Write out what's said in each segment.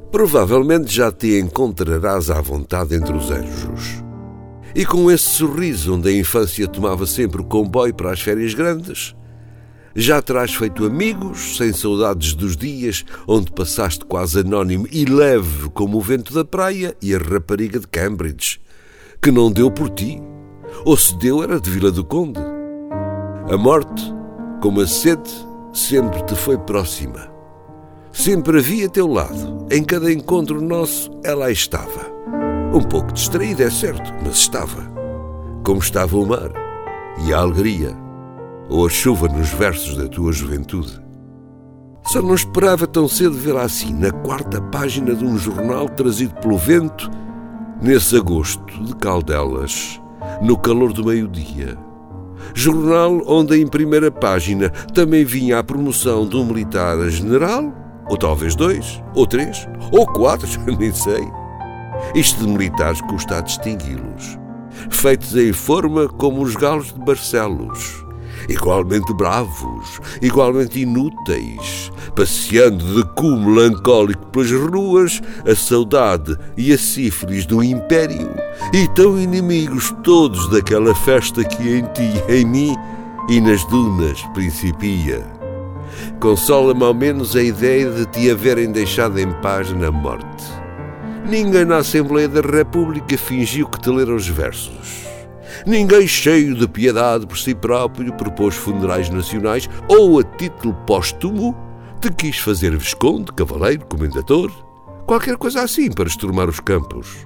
Provavelmente já te encontrarás à vontade entre os anjos. E com esse sorriso onde a infância tomava sempre o comboio para as férias grandes, já terás feito amigos, sem saudades dos dias onde passaste quase anónimo e leve como o vento da praia e a rapariga de Cambridge, que não deu por ti, ou se deu era de Vila do Conde. A morte, como a sede, sempre te foi próxima. Sempre havia a teu lado. Em cada encontro nosso, ela aí estava. Um pouco distraída, é certo, mas estava. Como estava o mar e a alegria, ou a chuva nos versos da tua juventude. Só não esperava tão cedo vê-la assim, na quarta página de um jornal trazido pelo vento, nesse agosto de Caldelas, no calor do meio-dia. Jornal onde em primeira página também vinha a promoção de um militar a general, ou talvez 2, ou 3, ou 4, nem sei. Isto de militares custa a distingui-los, feitos em forma como os galos de Barcelos, igualmente bravos, igualmente inúteis, passeando de cu melancólico pelas ruas, a saudade e a sífilis do império, e tão inimigos todos daquela festa que em ti, em mim e nas dunas principia. Consola-me ao menos a ideia de te haverem deixado em paz na morte. Ninguém na Assembleia da República fingiu que te leram os versos. Ninguém cheio de piedade por si próprio propôs funerais nacionais ou, a título póstumo, te quis fazer visconde, cavaleiro, comendador, qualquer coisa assim para esturmar os campos.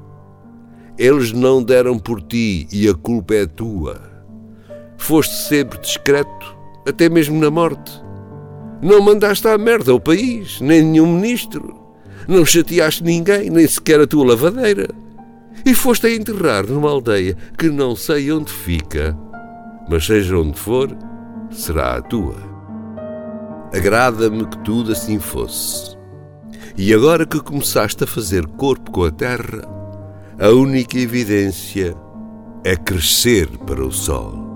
Eles não deram por ti e a culpa é tua. Foste sempre discreto, até mesmo na morte. Não mandaste à merda o país, nem nenhum ministro. Não chateaste ninguém, nem sequer a tua lavadeira. E foste a enterrar numa aldeia que não sei onde fica, mas seja onde for, será a tua. Agrada-me que tudo assim fosse. E agora que começaste a fazer corpo com a terra, a única evidência é crescer para o sol.